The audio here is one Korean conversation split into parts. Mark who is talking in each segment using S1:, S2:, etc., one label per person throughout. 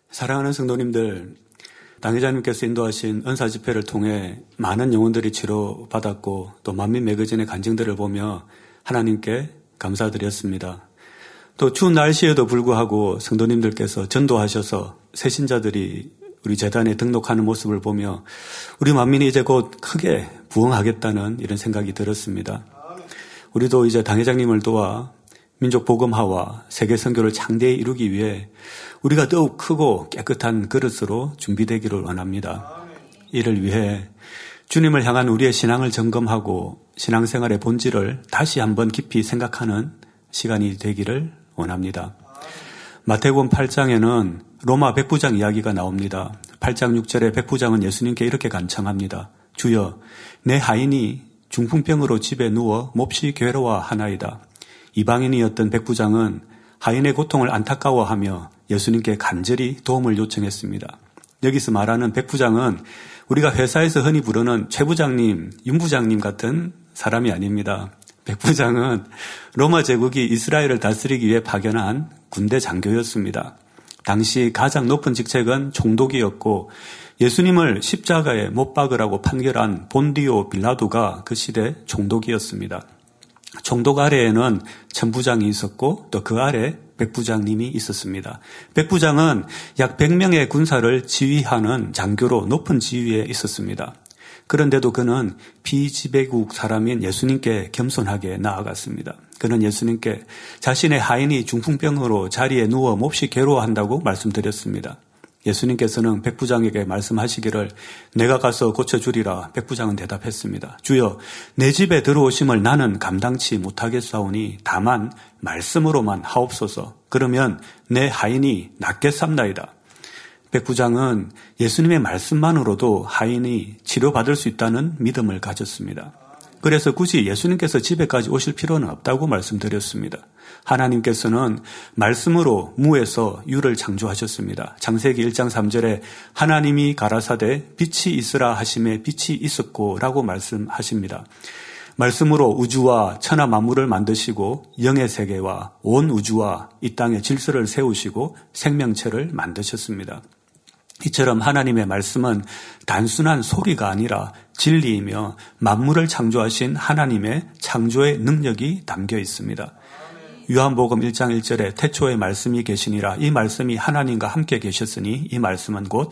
S1: 사랑하는 성도님들, 당회장님께서 인도하신 은사 집회를 통해 많은 영혼들이 치료받았고 또 만민 매거진의 간증들을 보며 하나님께 감사드렸습니다. 또 추운 날씨에도 불구하고 성도님들께서 전도하셔서 새신자들이 우리 재단에 등록하는 모습을 보며 우리 만민이 이제 곧 크게 부흥하겠다는 이런 생각이 들었습니다. 우리도 이제 당회장님을 도와 민족 복음화와 세계 선교를 장대히 이루기 위해 우리가 더욱 크고 깨끗한 그릇으로 준비되기를 원합니다. 이를 위해 주님을 향한 우리의 신앙을 점검하고 신앙생활의 본질을 다시 한번 깊이 생각하는 시간이 되기를 원합니다. 마태복음 8장에는 로마 백부장 이야기가 나옵니다. 8장 6절에 백부장은 예수님께 이렇게 간청합니다. 주여, 내 하인이 중풍병으로 집에 누워 몹시 괴로워하나이다. 이방인이었던 백부장은 하인의 고통을 안타까워하며 예수님께 간절히 도움을 요청했습니다. 여기서 말하는 백부장은 우리가 회사에서 흔히 부르는 최 부장님, 윤 부장님 같은 사람이 아닙니다. 백부장은 로마 제국이 이스라엘을 다스리기 위해 파견한 군대 장교였습니다. 당시 가장 높은 직책은 총독이었고 예수님을 십자가에 못 박으라고 판결한 본디오 빌라도가 그 시대 총독이었습니다. 총독 아래에는 천부장이 있었고 또 그 아래 백부장님이 있었습니다. 백부장은 약 100명의 군사를 지휘하는 장교로 높은 지위에 있었습니다. 그런데도 그는 비지배국 사람인 예수님께 겸손하게 나아갔습니다. 그는 예수님께 자신의 하인이 중풍병으로 자리에 누워 몹시 괴로워한다고 말씀드렸습니다. 예수님께서는 백부장에게 말씀하시기를 내가 가서 고쳐주리라. 백부장은 대답했습니다. 주여, 내 집에 들어오심을 나는 감당치 못하겠사오니 다만 말씀으로만 하옵소서. 그러면 내 하인이 낫겠삼나이다. 백부장은 예수님의 말씀만으로도 하인이 치료받을 수 있다는 믿음을 가졌습니다. 그래서 굳이 예수님께서 집에까지 오실 필요는 없다고 말씀드렸습니다. 하나님께서는 말씀으로 무에서 유를 창조하셨습니다. 창세기 1장 3절에 하나님이 가라사대 빛이 있으라 하심에 빛이 있었고 라고 말씀하십니다. 말씀으로 우주와 천하 만물을 만드시고 영의 세계와 온 우주와 이 땅의 질서를 세우시고 생명체를 만드셨습니다. 이처럼 하나님의 말씀은 단순한 소리가 아니라 진리이며 만물을 창조하신 하나님의 창조의 능력이 담겨 있습니다. 요한복음 1장 1절에 태초에 말씀이 계시니라. 이 말씀이 하나님과 함께 계셨으니 이 말씀은 곧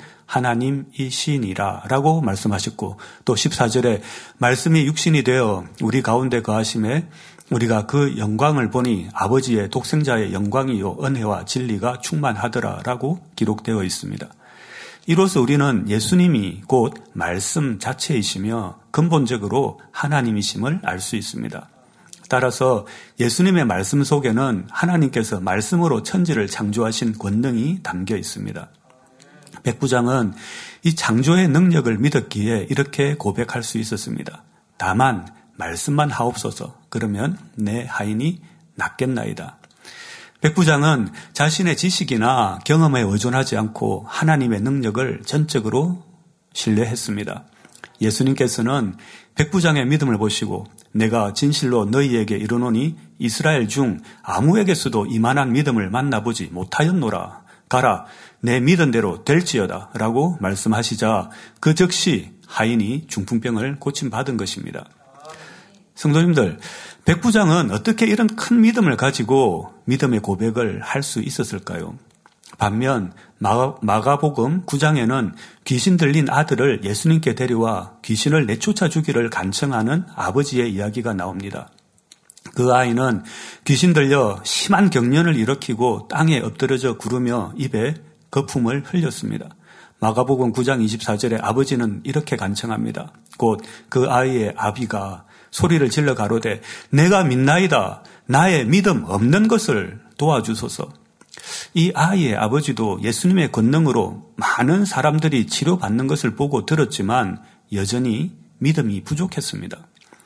S1: 하나님이시니라 라고 말씀하셨고 또 14절에 말씀이 육신이 되어 우리 가운데 거하심에 우리가 그 영광을 보니 아버지의 독생자의 영광이요 은혜와 진리가 충만하더라 라고 기록되어 있습니다. 이로써 우리는 예수님이 곧 말씀 자체이시며 근본적으로 하나님이심을 알 수 있습니다. 따라서 예수님의 말씀 속에는 하나님께서 말씀으로 천지를 창조하신 권능이 담겨 있습니다. 백부장은 이 창조의 능력을 믿었기에 이렇게 고백할 수 있었습니다. 다만 말씀만 하옵소서. 그러면 내 하인이 낫겠나이다. 백부장은 자신의 지식이나 경험에 의존하지 않고 하나님의 능력을 전적으로 신뢰했습니다. 예수님께서는 백부장의 믿음을 보시고 내가 진실로 너희에게 이르노니 이스라엘 중 아무에게서도 이만한 믿음을 만나보지 못하였노라. 가라, 내 믿은 대로 될지어다 라고 말씀하시자 그 즉시 하인이 중풍병을 고침받은 것입니다. 성도님들, 백부장은 어떻게 이런 큰 믿음을 가지고 믿음의 고백을 할 수 있었을까요? 반면 마가복음 9장에는 귀신 들린 아들을 예수님께 데려와 귀신을 내쫓아 주기를 간청하는 아버지의 이야기가 나옵니다. 그 아이는 귀신 들려 심한 경련을 일으키고 땅에 엎드려져 구르며 입에 거품을 흘렸습니다. 마가복음 9장 24절에 아버지는 이렇게 간청합니다. 곧 그 아이의 아비가 소리를 질러 가로되 내가 믿나이다. 나의 믿음 없는 것을 도와주소서. 이 아이의 아버지도 예수님의 권능으로 많은 사람들이 치료받는 것을 보고 들었지만 여전히 믿음이 부족했습니다.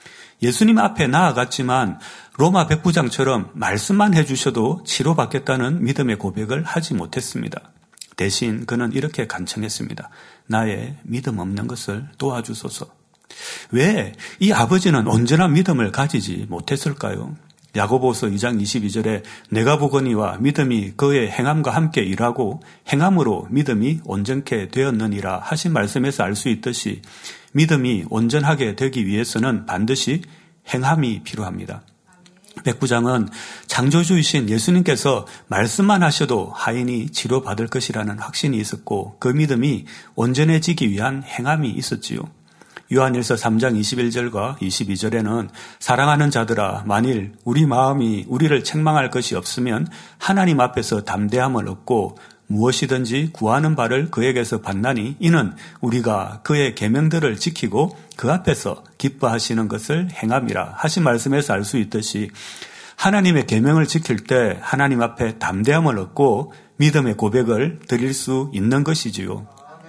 S1: 예수님 앞에 나아갔지만 로마 백부장처럼 말씀만 해주셔도 치료받겠다는 믿음의 고백을 하지 못했습니다. 대신 그는 이렇게 간청했습니다. 나의 믿음 없는 것을 도와주소서. 왜 이 아버지는 온전한 믿음을 가지지 못했을까요? 야고보서 2장 22절에 내가 보거니와 믿음이 그의 행함과 함께 일하고 행함으로 믿음이 온전케 되었느니라 하신 말씀에서 알 수 있듯이 믿음이 온전하게 되기 위해서는 반드시 행함이 필요합니다. 백부장은 창조주이신 예수님께서 말씀만 하셔도 하인이 치료받을 것이라는 확신이 있었고 그 믿음이 온전해지기 위한 행함이 있었지요. 요한일서 3장 21절과 22절에는 사랑하는 자들아 만일 우리 마음이 우리를 책망할 것이 없으면 하나님 앞에서 담대함을 얻고 무엇이든지 구하는 바를 그에게서 받나니 이는 우리가 그의 계명들을 지키고 그 앞에서 기뻐하시는 것을 행함이라 하신 말씀에서 알 수 있듯이 하나님의 계명을 지킬 때 하나님 앞에 담대함을 얻고 믿음의 고백을 드릴 수 있는 것이지요.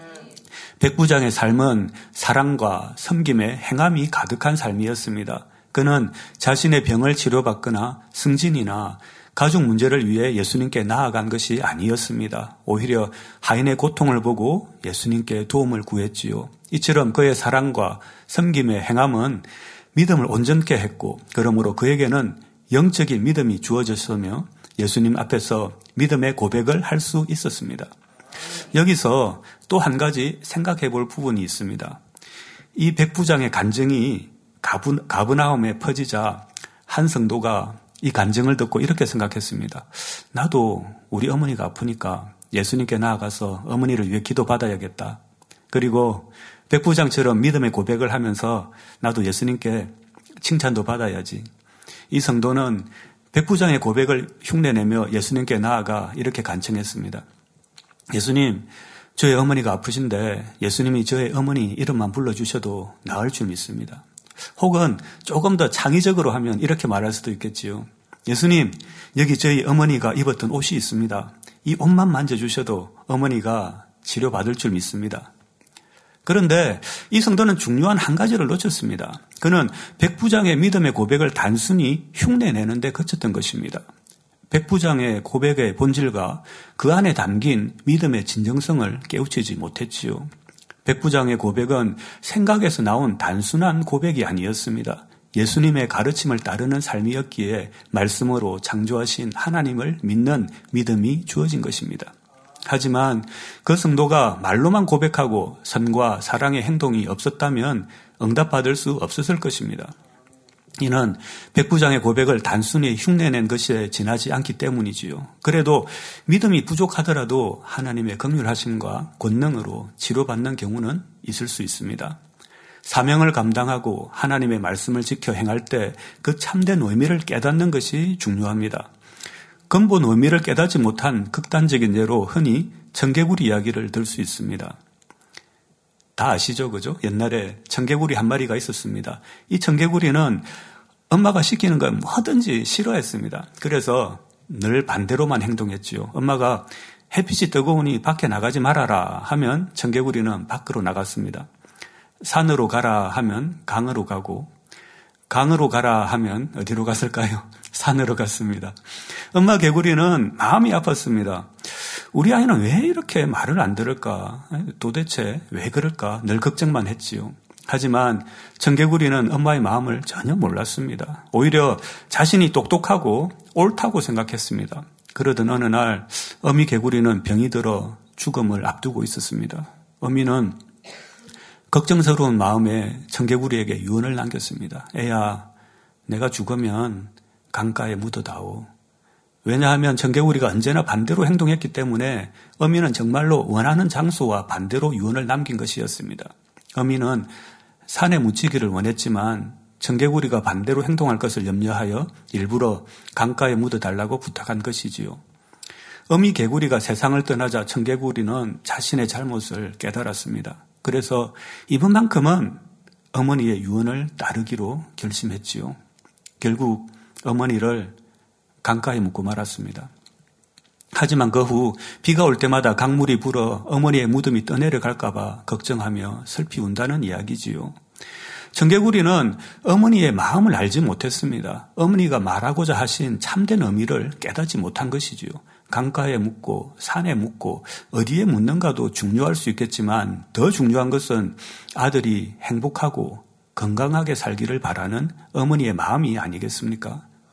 S1: 백부장의 삶은 사랑과 섬김의 행함이 가득한 삶이었습니다. 그는 자신의 병을 치료받거나 승진이나 가족 문제를 위해 예수님께 나아간 것이 아니었습니다. 오히려 하인의 고통을 보고 예수님께 도움을 구했지요. 이처럼 그의 사랑과 섬김의 행함은 믿음을 온전케 했고 그러므로 그에게는 영적인 믿음이 주어졌으며 예수님 앞에서 믿음의 고백을 할 수 있었습니다. 여기서 또 한 가지 생각해 볼 부분이 있습니다. 이 백부장의 간증이 가브나움에 퍼지자 한 성도가 이 간증을 듣고 이렇게 생각했습니다. 나도 우리 어머니가 아프니까 예수님께 나아가서 어머니를 위해 기도받아야겠다. 그리고 백부장처럼 믿음의 고백을 하면서 나도 예수님께 칭찬도 받아야지. 이 성도는 백부장의 고백을 흉내내며 예수님께 나아가 이렇게 간청했습니다. 예수님, 저의 어머니가 아프신데 예수님이 저의 어머니 이름만 불러주셔도 나을 줄 믿습니다. 혹은 조금 더 창의적으로 하면 이렇게 말할 수도 있겠지요. 예수님, 여기 저희 어머니가 입었던 옷이 있습니다. 이 옷만 만져주셔도 어머니가 치료받을 줄 믿습니다. 그런데 이 성도는 중요한 한 가지를 놓쳤습니다. 그는 백부장의 믿음의 고백을 단순히 흉내내는 데 그쳤던 것입니다. 백부장의 고백의 본질과 그 안에 담긴 믿음의 진정성을 깨우치지 못했지요. 백부장의 고백은 생각에서 나온 단순한 고백이 아니었습니다. 예수님의 가르침을 따르는 삶이었기에 말씀으로 창조하신 하나님을 믿는 믿음이 주어진 것입니다. 하지만 그 성도가 말로만 고백하고 선과 사랑의 행동이 없었다면 응답받을 수 없었을 것입니다. 이는 백부장의 고백을 단순히 흉내낸 것에 지나지 않기 때문이지요. 그래도 믿음이 부족하더라도 하나님의 긍휼하심과 권능으로 치료받는 경우는 있을 수 있습니다. 사명을 감당하고 하나님의 말씀을 지켜 행할 때 그 참된 의미를 깨닫는 것이 중요합니다. 근본 의미를 깨닫지 못한 극단적인 예로 흔히 청개구리 이야기를 들 수 있습니다. 다 아시죠? 그죠? 옛날에 청개구리 한 마리가 있었습니다. 이 청개구리는 엄마가 시키는 건 뭐든지 싫어했습니다. 그래서 늘 반대로만 행동했지요. 엄마가 햇빛이 뜨거우니 밖에 나가지 말아라 하면 청개구리는 밖으로 나갔습니다. 산으로 가라 하면 강으로 가고 강으로 가라 하면 어디로 갔을까요? 산으로 갔습니다. 엄마 개구리는 마음이 아팠습니다. 우리 아이는 왜 이렇게 말을 안 들을까? 도대체 왜 그럴까? 늘 걱정만 했지요. 하지만 청개구리는 엄마의 마음을 전혀 몰랐습니다. 오히려 자신이 똑똑하고 옳다고 생각했습니다. 그러던 어느 날 어미 개구리는 병이 들어 죽음을 앞두고 있었습니다. 어미는 걱정스러운 마음에 청개구리에게 유언을 남겼습니다. 애야, 내가 죽으면 강가에 묻어다오. 왜냐하면 청개구리가 언제나 반대로 행동했기 때문에 어미는 정말로 원하는 장소와 반대로 유언을 남긴 것이었습니다. 어미는 산에 묻히기를 원했지만 청개구리가 반대로 행동할 것을 염려하여 일부러 강가에 묻어달라고 부탁한 것이지요. 어미 개구리가 세상을 떠나자 청개구리는 자신의 잘못을 깨달았습니다. 그래서 이번만큼은 어머니의 유언을 따르기로 결심했지요. 결국 어머니를 강가에 묻고 말았습니다. 하지만 그 후 비가 올 때마다 강물이 불어 어머니의 무덤이 떠내려갈까 봐 걱정하며 슬피 운다는 이야기지요. 청개구리는 어머니의 마음을 알지 못했습니다. 어머니가 말하고자 하신 참된 의미를 깨닫지 못한 것이지요. 강가에 묻고 산에 묻고 어디에 묻는가도 중요할 수 있겠지만 더 중요한 것은 아들이 행복하고 건강하게 살기를 바라는 어머니의 마음이 아니겠습니까?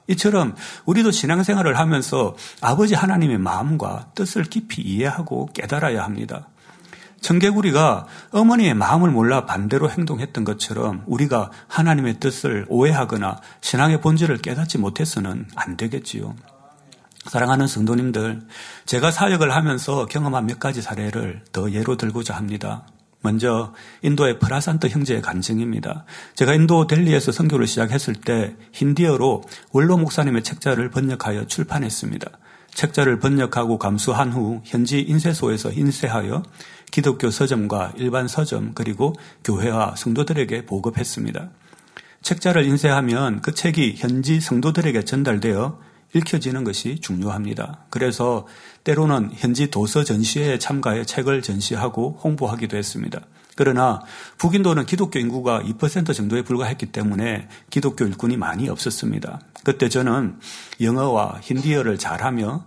S1: 이처럼 우리도 신앙생활을 하면서 아버지 하나님의 마음과 뜻을 깊이 이해하고 깨달아야 합니다. 청개구리가 어머니의 마음을 몰라 반대로 행동했던 것처럼 우리가 하나님의 뜻을 오해하거나 신앙의 본질을 깨닫지 못해서는 안 되겠지요. 사랑하는 성도님들, 제가 사역을 하면서 경험한 몇 가지 사례를 더 예로 들고자 합니다. 먼저 인도의 프라산트 형제의 간증입니다. 제가 인도 델리에서 선교를 시작했을 때 힌디어로 원로 목사님의 책자를 번역하여 출판했습니다. 책자를 번역하고 감수한 후 현지 인쇄소에서 인쇄하여 기독교 서점과 일반 서점 그리고 교회와 성도들에게 보급했습니다. 책자를 인쇄하면 그 책이 현지 성도들에게 전달되어 읽혀지는 것이 중요합니다. 그래서 때로는 현지 도서 전시회에 참가해 책을 전시하고 홍보하기도 했습니다. 그러나 북인도는 기독교 인구가 2% 정도에 불과했기 때문에 기독교 일꾼이 많이 없었습니다. 그때 저는 영어와 힌디어를 잘하며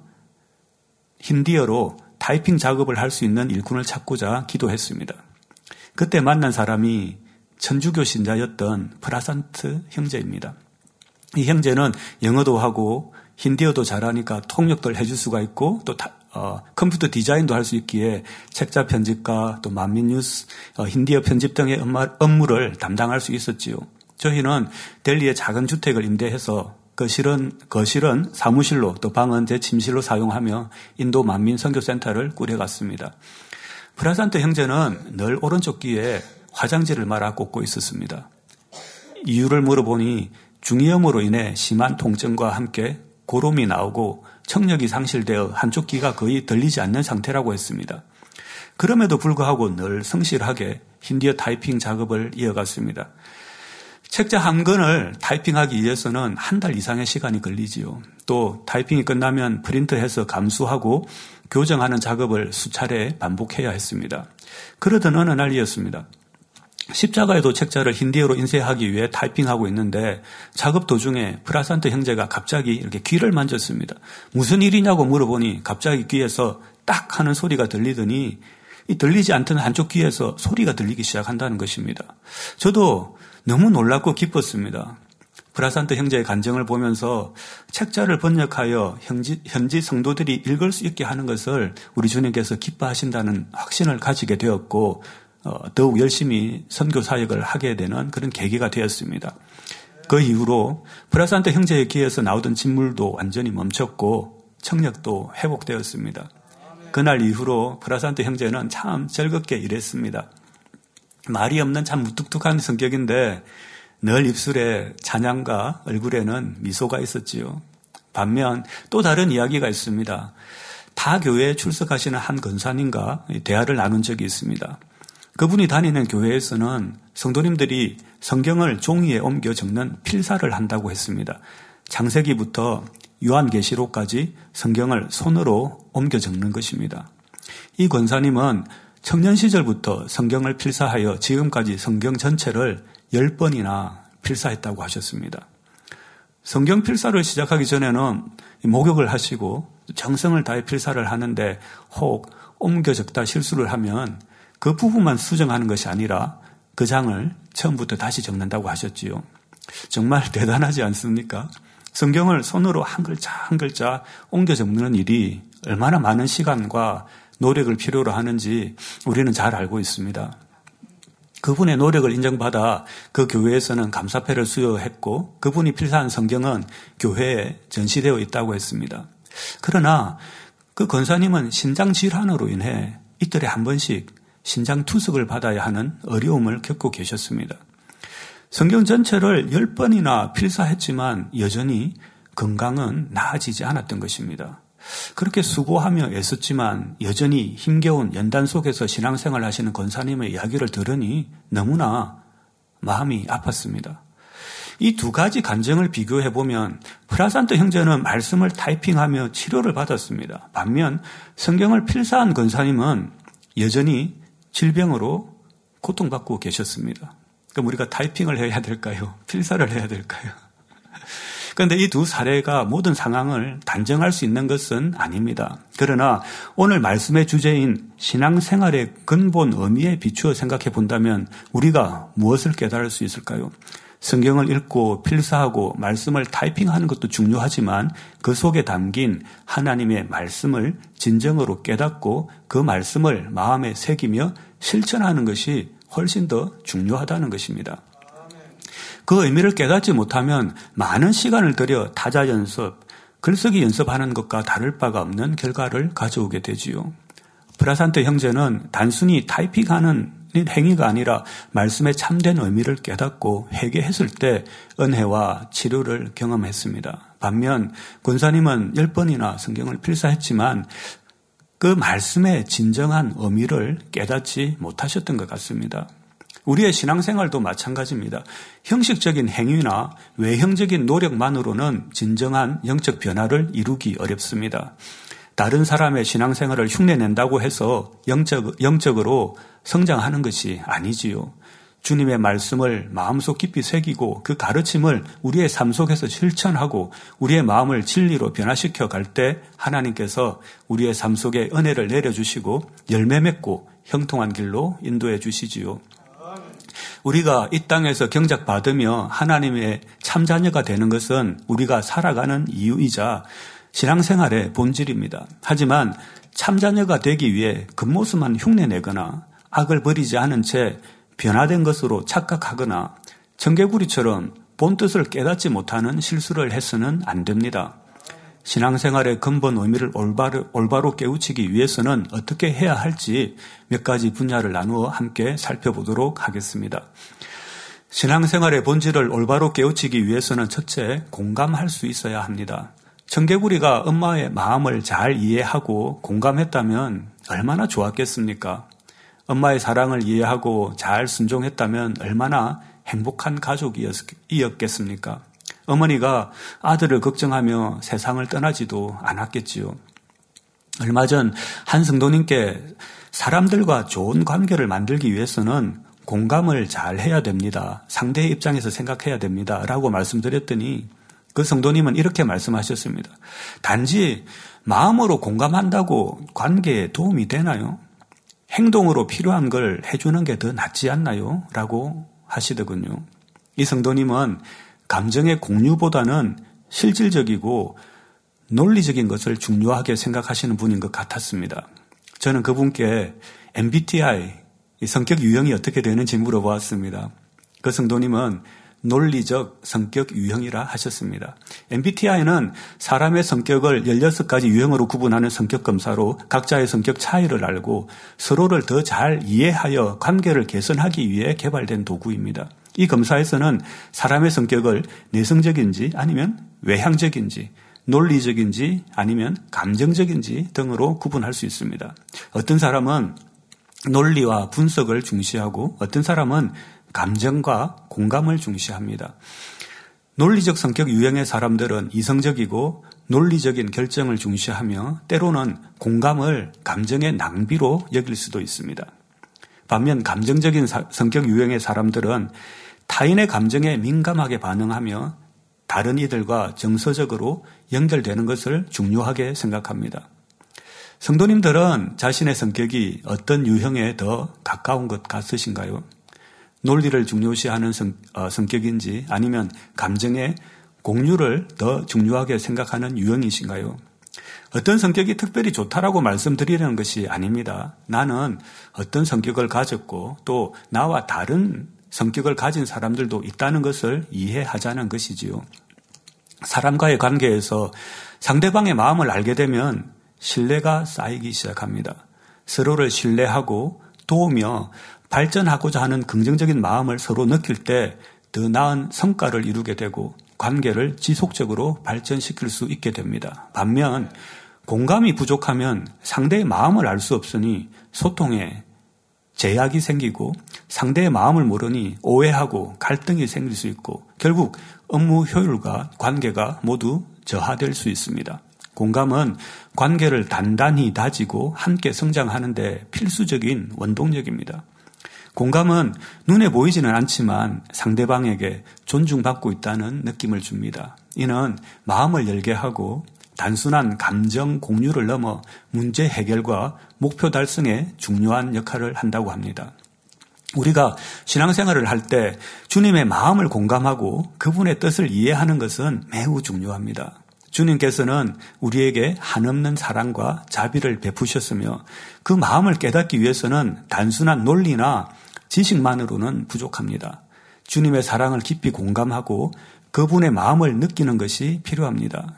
S1: 힌디어로 타이핑 작업을 할 수 있는 일꾼을 찾고자 기도했습니다. 그때 만난 사람이 천주교 신자였던 프라산트 형제입니다. 이 형제는 영어도 하고 힌디어도 잘하니까 통역도 해줄 수가 있고 또 컴퓨터 디자인도 할 수 있기에 책자 편집과 또 만민뉴스, 힌디어 편집 등의 업무를 담당할 수 있었지요. 저희는 델리의 작은 주택을 임대해서 거실은 사무실로 또 방은 제 침실로 사용하며 인도 만민 선교센터를 꾸려갔습니다. 프라산트 형제는 늘 오른쪽 귀에 화장지를 말아 꽂고 있었습니다. 이유를 물어보니 중이염으로 인해 심한 통증과 함께 고름이 나오고 청력이 상실되어 한쪽 귀가 거의 들리지 않는 상태라고 했습니다. 그럼에도 불구하고 늘 성실하게 힌디어 타이핑 작업을 이어갔습니다. 책자 한 권을 타이핑하기 위해서는 한 달 이상의 시간이 걸리지요. 또 타이핑이 끝나면 프린트해서 감수하고 교정하는 작업을 수차례 반복해야 했습니다. 그러던 어느 날이었습니다. 십자가에도 책자를 힌디어로 인쇄하기 위해 타이핑하고 있는데 작업 도중에 프라산트 형제가 갑자기 이렇게 귀를 만졌습니다. 무슨 일이냐고 물어보니 갑자기 귀에서 딱 하는 소리가 들리더니 이 들리지 않던 한쪽 귀에서 소리가 들리기 시작한다는 것입니다. 저도 너무 놀랍고 기뻤습니다. 프라산트 형제의 간증을 보면서 책자를 번역하여 현지 성도들이 읽을 수 있게 하는 것을 우리 주님께서 기뻐하신다는 확신을 가지게 되었고 더욱 열심히 선교 사역을 하게 되는 그런 계기가 되었습니다. 그 이후로 프라산트 형제의 귀에서 나오던 진물도 완전히 멈췄고 청력도 회복되었습니다. 그날 이후로 프라산트 형제는 참 즐겁게 일했습니다. 말이 없는 참 무뚝뚝한 성격인데 늘 입술에 찬양과 얼굴에는 미소가 있었지요. 반면 또 다른 이야기가 있습니다. 타 교회에 출석하시는 한 권사님과 대화를 나눈 적이 있습니다. 그분이 다니는 교회에서는 성도님들이 성경을 종이에 옮겨 적는 필사를 한다고 했습니다. 창세기부터 요한계시록까지 성경을 손으로 옮겨 적는 것입니다. 이 권사님은 청년 시절부터 성경을 필사하여 지금까지 성경 전체를 10번이나 필사했다고 하셨습니다. 성경 필사를 시작하기 전에는 목욕을 하시고 정성을 다해 필사를 하는데 혹 옮겨 적다 실수를 하면 그 부분만 수정하는 것이 아니라 그 장을 처음부터 다시 적는다고 하셨지요. 정말 대단하지 않습니까? 성경을 손으로 한 글자 한 글자 옮겨 적는 일이 얼마나 많은 시간과 노력을 필요로 하는지 우리는 잘 알고 있습니다. 그분의 노력을 인정받아 그 교회에서는 감사패를 수여했고 그분이 필사한 성경은 교회에 전시되어 있다고 했습니다. 그러나 그 권사님은 신장 질환으로 인해 이틀에 한 번씩 신장 투석을 받아야 하는 어려움을 겪고 계셨습니다. 성경 전체를 10번이나 필사했지만 여전히 건강은 나아지지 않았던 것입니다. 그렇게 수고하며 애썼지만 여전히 힘겨운 연단 속에서 신앙생활 하시는 권사님의 이야기를 들으니 너무나 마음이 아팠습니다. 이 두 가지 간증을 비교해보면 프라산트 형제는 말씀을 타이핑하며 치료를 받았습니다. 반면 성경을 필사한 권사님은 여전히 질병으로 고통받고 계셨습니다. 그럼 우리가 타이핑을 해야 될까요? 필사를 해야 될까요? 그런데 이 두 사례가 모든 상황을 단정할 수 있는 것은 아닙니다. 그러나 오늘 말씀의 주제인 신앙생활의 근본 의미에 비추어 생각해 본다면 우리가 무엇을 깨달을 수 있을까요? 성경을 읽고 필사하고 말씀을 타이핑하는 것도 중요하지만 그 속에 담긴 하나님의 말씀을 진정으로 깨닫고 그 말씀을 마음에 새기며 실천하는 것이 훨씬 더 중요하다는 것입니다. 그 의미를 깨닫지 못하면 많은 시간을 들여 타자 연습, 글쓰기 연습하는 것과 다를 바가 없는 결과를 가져오게 되지요. 프라산트 형제는 단순히 타이핑하는 행위가 아니라 말씀의 참된 의미를 깨닫고 회개했을 때 은혜와 치료를 경험했습니다. 반면 권사님은 10번이나 성경을 필사했지만 그 말씀의 진정한 의미를 깨닫지 못하셨던 것 같습니다. 우리의 신앙생활도 마찬가지입니다. 형식적인 행위나 외형적인 노력만으로는 진정한 영적 변화를 이루기 어렵습니다. 다른 사람의 신앙생활을 흉내낸다고 해서 영적으로 성장하는 것이 아니지요. 주님의 말씀을 마음속 깊이 새기고 그 가르침을 우리의 삶 속에서 실천하고 우리의 마음을 진리로 변화시켜 갈 때 하나님께서 우리의 삶 속에 은혜를 내려주시고 열매 맺고 형통한 길로 인도해 주시지요. 우리가 이 땅에서 경작받으며 하나님의 참자녀가 되는 것은 우리가 살아가는 이유이자 신앙생활의 본질입니다. 하지만 참자녀가 되기 위해 겉모습만 흉내내거나 악을 버리지 않은 채 변화된 것으로 착각하거나 청개구리처럼 본뜻을 깨닫지 못하는 실수를 해서는 안 됩니다. 신앙생활의 근본 의미를 올바로 깨우치기 위해서는 어떻게 해야 할지 몇 가지 분야를 나누어 함께 살펴보도록 하겠습니다. 신앙생활의 본질을 올바로 깨우치기 위해서는 첫째, 공감할 수 있어야 합니다. 청개구리가 엄마의 마음을 잘 이해하고 공감했다면 얼마나 좋았겠습니까? 엄마의 사랑을 이해하고 잘 순종했다면 얼마나 행복한 가족이었겠습니까? 어머니가 아들을 걱정하며 세상을 떠나지도 않았겠지요. 얼마 전 한 성도님께 사람들과 좋은 관계를 만들기 위해서는 공감을 잘 해야 됩니다. 상대의 입장에서 생각해야 됩니다. 라고 말씀드렸더니 그 성도님은 이렇게 말씀하셨습니다. 단지 마음으로 공감한다고 관계에 도움이 되나요? 행동으로 필요한 걸 해주는 게 더 낫지 않나요? 라고 하시더군요. 이 성도님은 감정의 공유보다는 실질적이고 논리적인 것을 중요하게 생각하시는 분인 것 같았습니다. 저는 그분께 MBTI, 성격 유형이 어떻게 되는지 물어보았습니다. 그 성도님은 논리적 성격 유형이라 하셨습니다. MBTI는 사람의 성격을 16가지 유형으로 구분하는 성격 검사로 각자의 성격 차이를 알고 서로를 더 잘 이해하여 관계를 개선하기 위해 개발된 도구입니다. 이 검사에서는 사람의 성격을 내성적인지 아니면 외향적인지 논리적인지 아니면 감정적인지 등으로 구분할 수 있습니다. 어떤 사람은 논리와 분석을 중시하고 어떤 사람은 감정과 공감을 중시합니다. 논리적 성격 유형의 사람들은 이성적이고 논리적인 결정을 중시하며 때로는 공감을 감정의 낭비로 여길 수도 있습니다. 반면 감정적인 성격 유형의 사람들은 타인의 감정에 민감하게 반응하며 다른 이들과 정서적으로 연결되는 것을 중요하게 생각합니다. 성도님들은 자신의 성격이 어떤 유형에 더 가까운 것 같으신가요? 논리를 중요시하는 성격인지 아니면 감정의 공유를 더 중요하게 생각하는 유형이신가요? 어떤 성격이 특별히 좋다라고 말씀드리려는 것이 아닙니다. 나는 어떤 성격을 가졌고 또 나와 다른 성격을 가진 사람들도 있다는 것을 이해하자는 것이지요. 사람과의 관계에서 상대방의 마음을 알게 되면 신뢰가 쌓이기 시작합니다. 서로를 신뢰하고 도우며 발전하고자 하는 긍정적인 마음을 서로 느낄 때 더 나은 성과를 이루게 되고 관계를 지속적으로 발전시킬 수 있게 됩니다. 반면 공감이 부족하면 상대의 마음을 알 수 없으니 소통에 제약이 생기고 상대의 마음을 모르니 오해하고 갈등이 생길 수 있고 결국 업무 효율과 관계가 모두 저하될 수 있습니다. 공감은 관계를 단단히 다지고 함께 성장하는 데 필수적인 원동력입니다. 공감은 눈에 보이지는 않지만 상대방에게 존중받고 있다는 느낌을 줍니다. 이는 마음을 열게 하고 단순한 감정 공유를 넘어 문제 해결과 목표 달성에 중요한 역할을 한다고 합니다. 우리가 신앙생활을 할 때 주님의 마음을 공감하고 그분의 뜻을 이해하는 것은 매우 중요합니다. 주님께서는 우리에게 한없는 사랑과 자비를 베푸셨으며 그 마음을 깨닫기 위해서는 단순한 논리나 지식만으로는 부족합니다. 주님의 사랑을 깊이 공감하고 그분의 마음을 느끼는 것이 필요합니다.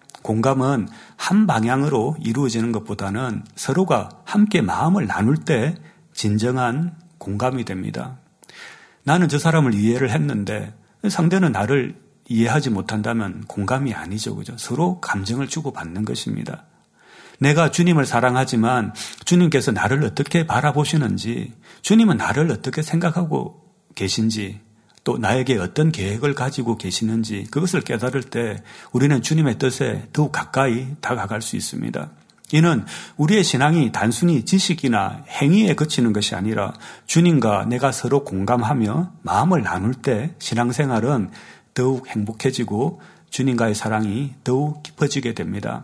S1: 공감은 한 방향으로 이루어지는 것보다는 서로가 함께 마음을 나눌 때 진정한 공감이 됩니다. 나는 저 사람을 이해를 했는데 상대는 나를 이해하지 못한다면 공감이 아니죠. 그죠? 서로 감정을 주고받는 것입니다. 내가 주님을 사랑하지만 주님께서 나를 어떻게 바라보시는지, 주님은 나를 어떻게 생각하고 계신지, 또 나에게 어떤 계획을 가지고 계시는지 그것을 깨달을 때 우리는 주님의 뜻에 더욱 가까이 다가갈 수 있습니다. 이는 우리의 신앙이 단순히 지식이나 행위에 그치는 것이 아니라 주님과 내가 서로 공감하며 마음을 나눌 때 신앙생활은 더욱 행복해지고 주님과의 사랑이 더욱 깊어지게 됩니다.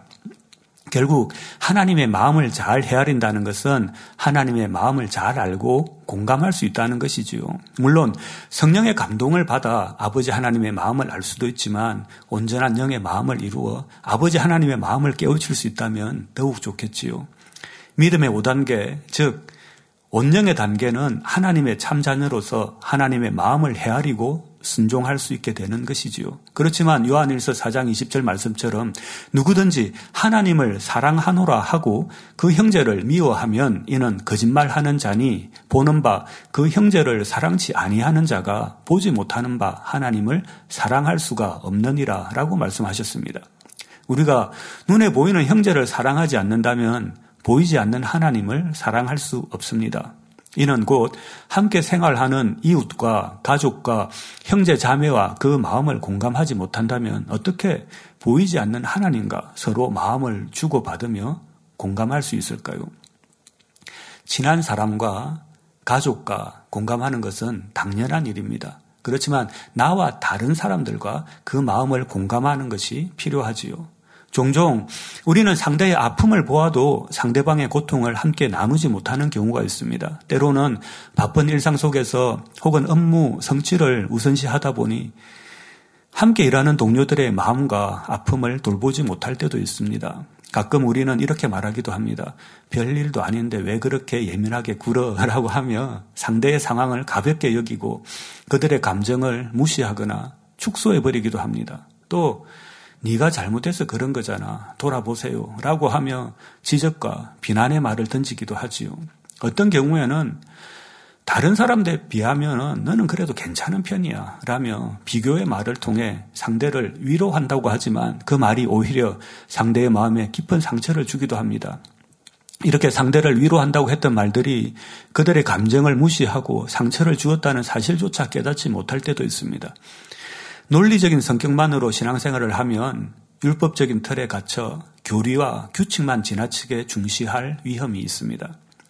S1: 결국 하나님의 마음을 잘 헤아린다는 것은 하나님의 마음을 잘 알고 공감할 수 있다는 것이지요. 물론 성령의 감동을 받아 아버지 하나님의 마음을 알 수도 있지만 온전한 영의 마음을 이루어 아버지 하나님의 마음을 깨우칠 수 있다면 더욱 좋겠지요. 믿음의 5단계, 즉 온영의 단계는 하나님의 참자녀로서 하나님의 마음을 헤아리고 순종할 수 있게 되는 것이지요. 그렇지만 요한일서 4장 20절 말씀처럼 누구든지 하나님을 사랑하노라 하고 그 형제를 미워하면 이는 거짓말하는 자니 보는 바 그 형제를 사랑치 아니하는 자가 보지 못하는 바 하나님을 사랑할 수가 없느니라 라고 말씀하셨습니다. 우리가 눈에 보이는 형제를 사랑하지 않는다면 보이지 않는 하나님을 사랑할 수 없습니다. 이는 곧 함께 생활하는 이웃과 가족과 형제 자매와 그 마음을 공감하지 못한다면 어떻게 보이지 않는 하나님과 서로 마음을 주고받으며 공감할 수 있을까요? 친한 사람과 가족과 공감하는 것은 당연한 일입니다. 그렇지만 나와 다른 사람들과 그 마음을 공감하는 것이 필요하지요. 종종 우리는 상대의 아픔을 보아도 상대방의 고통을 함께 나누지 못하는 경우가 있습니다. 때로는 바쁜 일상 속에서 혹은 업무, 성취를 우선시하다 보니 함께 일하는 동료들의 마음과 아픔을 돌보지 못할 때도 있습니다. 가끔 우리는 이렇게 말하기도 합니다. 별일도 아닌데 왜 그렇게 예민하게 굴어라고 하며 상대의 상황을 가볍게 여기고 그들의 감정을 무시하거나 축소해버리기도 합니다. 또 네가 잘못해서 그런 거잖아. 돌아보세요. 라고 하며 지적과 비난의 말을 던지기도 하지요. 어떤 경우에는 다른 사람들에 비하면 너는 그래도 괜찮은 편이야. 라며 비교의 말을 통해 상대를 위로한다고 하지만 그 말이 오히려 상대의 마음에 깊은 상처를 주기도 합니다. 이렇게 상대를 위로한다고 했던 말들이 그들의 감정을 무시하고 상처를 주었다는 사실조차 깨닫지 못할 때도 있습니다. 논리적인 성격만으로 신앙생활을 하면 율법적인 틀에 갇혀 교리와 규칙만 지나치게 중시할 위험이 있습니다.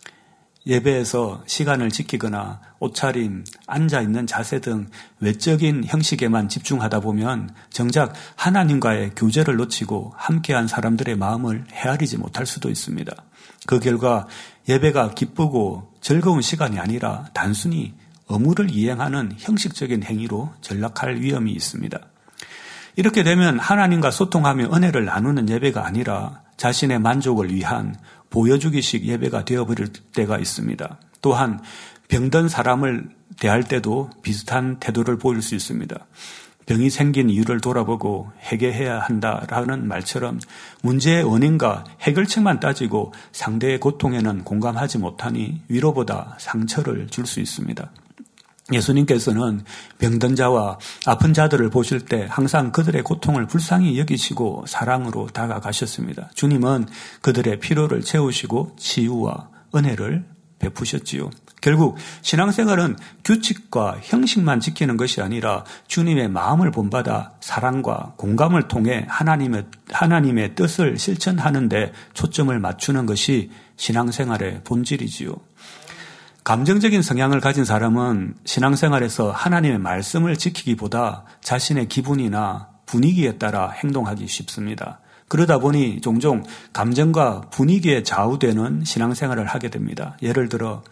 S1: 예배에서 시간을 지키거나 옷차림, 앉아있는 자세 등 외적인 형식에만 집중하다 보면 정작 하나님과의 교제를 놓치고 함께한 사람들의 마음을 헤아리지 못할 수도 있습니다. 그 결과 예배가 기쁘고 즐거운 시간이 아니라 단순히 의무를 이행하는 형식적인 행위로 전락할 위험이 있습니다. 이렇게 되면 하나님과 소통하며 은혜를 나누는 예배가 아니라 자신의 만족을 위한 보여주기식 예배가 되어버릴 때가 있습니다. 또한 병든 사람을 대할 때도 비슷한 태도를 보일 수 있습니다. 병이 생긴 이유를 돌아보고 해결해야 한다라는 말처럼 문제의 원인과 해결책만 따지고 상대의 고통에는 공감하지 못하니 위로보다 상처를 줄 수 있습니다. 예수님께서는 병든 자와 아픈 자들을 보실 때 항상 그들의 고통을 불쌍히 여기시고 사랑으로 다가가셨습니다. 주님은 그들의 피로를 채우시고 치유와 은혜를 베푸셨지요. 결국 신앙생활은 규칙과 형식만 지키는 것이 아니라 주님의 마음을 본받아 사랑과 공감을 통해 하나님의 뜻을 실천하는 데 초점을 맞추는 것이 신앙생활의 본질이지요. 감정적인 성향을 가진 사람은 신앙생활에서 하나님의 말씀을 지키기보다 자신의 기분이나 분위기에 따라 행동하기 쉽습니다. 그러다 보니 종종 감정과 분위기에 좌우되는 신앙생활을 하게 됩니다. 예를 들어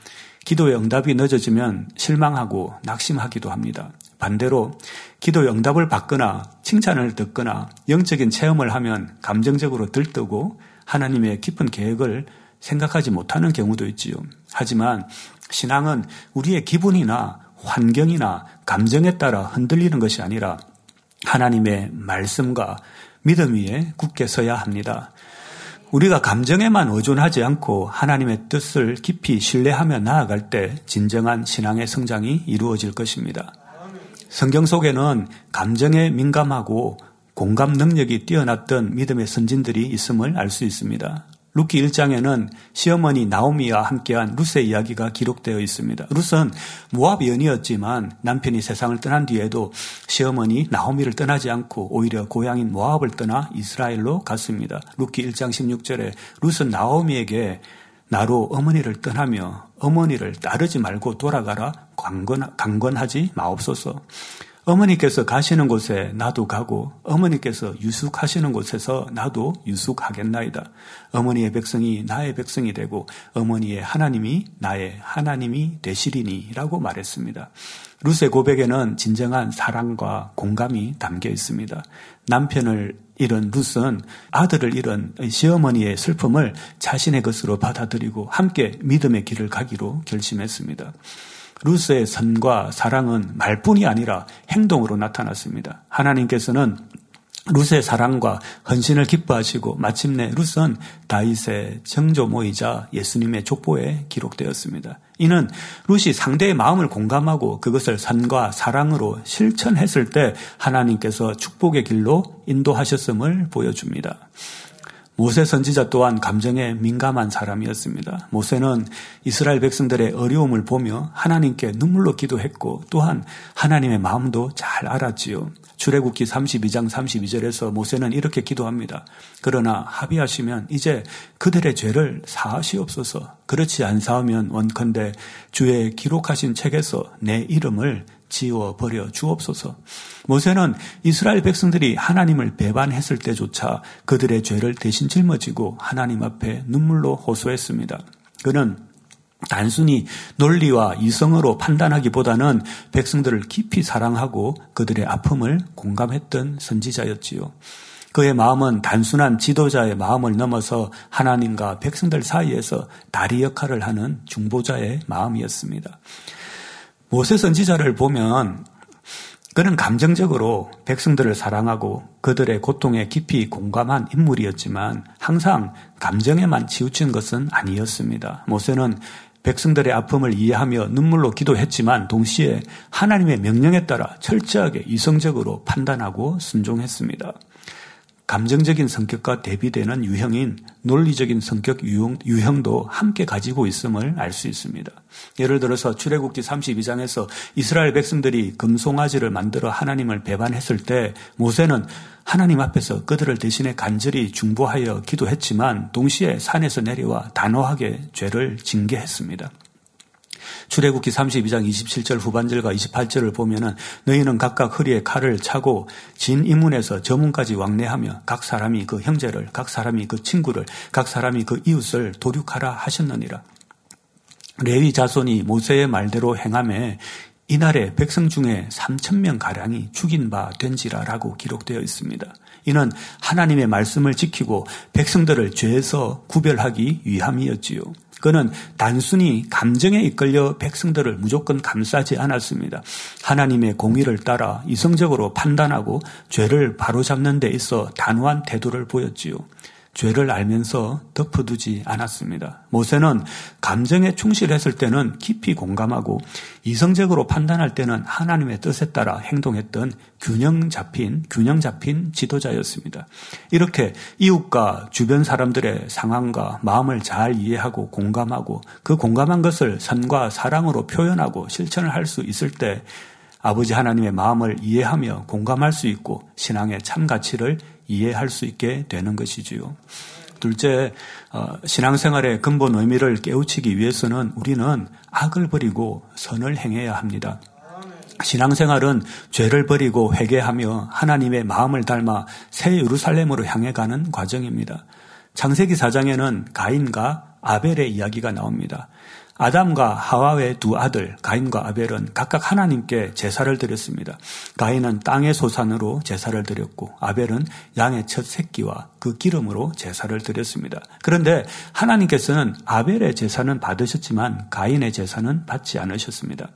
S1: 기도의 응답이 늦어지면 실망하고 낙심하기도 합니다. 반대로 기도의 응답을 받거나 칭찬을 듣거나 영적인 체험을 하면 감정적으로 들뜨고 하나님의 깊은 계획을 생각하지 못하는 경우도 있지요. 하지만 신앙은 우리의 기분이나 환경이나 감정에 따라 흔들리는 것이 아니라 하나님의 말씀과 믿음 위에 굳게 서야 합니다. 우리가 감정에만 의존하지 않고 하나님의 뜻을 깊이 신뢰하며 나아갈 때 진정한 신앙의 성장이 이루어질 것입니다. 성경 속에는 감정에 민감하고 공감 능력이 뛰어났던 믿음의 선진들이 있음을 알 수 있습니다. 룻기 1장에는 시어머니 나오미와 함께한 룻의 이야기가 기록되어 있습니다. 룻은 모압 여인이었지만 남편이 세상을 떠난 뒤에도 시어머니 나오미를 떠나지 않고 오히려 고향인 모압을 떠나 이스라엘로 갔습니다. 룻기 1장 16절에 룻은 나오미에게 나로 어머니를 떠나며 어머니를 따르지 말고 돌아가라 강권하지 마옵소서. 어머니께서 가시는 곳에 나도 가고 어머니께서 유숙하시는 곳에서 나도 유숙하겠나이다. 어머니의 백성이 나의 백성이 되고 어머니의 하나님이 나의 하나님이 되시리니 라고 말했습니다. 룻의 고백에는 진정한 사랑과 공감이 담겨 있습니다. 남편을 잃은 룻은 아들을 잃은 시어머니의 슬픔을 자신의 것으로 받아들이고 함께 믿음의 길을 가기로 결심했습니다. 룻의 선과 사랑은 말뿐이 아니라 행동으로 나타났습니다. 하나님께서는 룻의 사랑과 헌신을 기뻐하시고 마침내 룻은 다윗의 정조모이자 예수님의 족보에 기록되었습니다. 이는 룻이 상대의 마음을 공감하고 그것을 선과 사랑으로 실천했을 때 하나님께서 축복의 길로 인도하셨음을 보여줍니다. 모세 선지자 또한 감정에 민감한 사람이었습니다. 모세는 이스라엘 백성들의 어려움을 보며 하나님께 눈물로 기도했고 또한 하나님의 마음도 잘 알았지요. 출애굽기 32장 32절에서 모세는 이렇게 기도합니다. 그러나 합의하시면 이제 그들의 죄를 사하시옵소서. 그렇지 않사오면 원컨대 주의 기록하신 책에서 내 이름을 지워버려 주옵소서. 모세는 이스라엘 백성들이 하나님을 배반했을 때조차 그들의 죄를 대신 짊어지고 하나님 앞에 눈물로 호소했습니다. 그는 단순히 논리와 이성으로 판단하기보다는 백성들을 깊이 사랑하고 그들의 아픔을 공감했던 선지자였지요. 그의 마음은 단순한 지도자의 마음을 넘어서 하나님과 백성들 사이에서 다리 역할을 하는 중보자의 마음이었습니다. 모세 선지자를 보면 그는 감정적으로 백성들을 사랑하고 그들의 고통에 깊이 공감한 인물이었지만 항상 감정에만 치우친 것은 아니었습니다. 모세는 백성들의 아픔을 이해하며 눈물로 기도했지만 동시에 하나님의 명령에 따라 철저하게 이성적으로 판단하고 순종했습니다. 감정적인 성격과 대비되는 유형인 논리적인 성격 유형도 함께 가지고 있음을 알 수 있습니다. 예를 들어서 출애굽기 32장에서 이스라엘 백성들이 금송아지를 만들어 하나님을 배반했을 때 모세는 하나님 앞에서 그들을 대신해 간절히 중보하여 기도했지만 동시에 산에서 내려와 단호하게 죄를 징계했습니다. 출애굽기 32장 27절 후반절과 28절을 보면은 너희는 각각 허리에 칼을 차고 진 이문에서 저 문까지 왕래하며 각 사람이 그 형제를, 각 사람이 그 친구를, 각 사람이 그 이웃을 도륙하라 하셨느니라. 레위 자손이 모세의 말대로 행하매 이날에 백성 중에 3,000명 가량이 죽인 바 된지라라고 기록되어 있습니다. 이는 하나님의 말씀을 지키고 백성들을 죄에서 구별하기 위함이었지요. 그는 단순히 감정에 이끌려 백성들을 무조건 감싸지 않았습니다. 하나님의 공의를 따라 이성적으로 판단하고 죄를 바로잡는 데 있어 단호한 태도를 보였지요. 죄를 알면서 덮어두지 않았습니다. 모세는 감정에 충실했을 때는 깊이 공감하고 이성적으로 판단할 때는 하나님의 뜻에 따라 행동했던 균형 잡힌 지도자였습니다. 이렇게 이웃과 주변 사람들의 상황과 마음을 잘 이해하고 공감하고 그 공감한 것을 선과 사랑으로 표현하고 실천을 할 수 있을 때 아버지 하나님의 마음을 이해하며 공감할 수 있고 신앙의 참 가치를 이해할 수 있게 되는 것이지요. 둘째, 신앙생활의 근본 의미를 깨우치기 위해서는 우리는 악을 버리고 선을 행해야 합니다. 신앙생활은 죄를 버리고 회개하며 하나님의 마음을 닮아 새 예루살렘으로 향해 가는 과정입니다. 창세기 4장에는 가인과 아벨의 이야기가 나옵니다. 아담과 하와의 두 아들 가인과 아벨은 각각 하나님께 제사를 드렸습니다. 가인은 땅의 소산으로 제사를 드렸고 아벨은 양의 첫 새끼와 그 기름으로 제사를 드렸습니다. 그런데 하나님께서는 아벨의 제사는 받으셨지만 가인의 제사는 받지 않으셨습니다.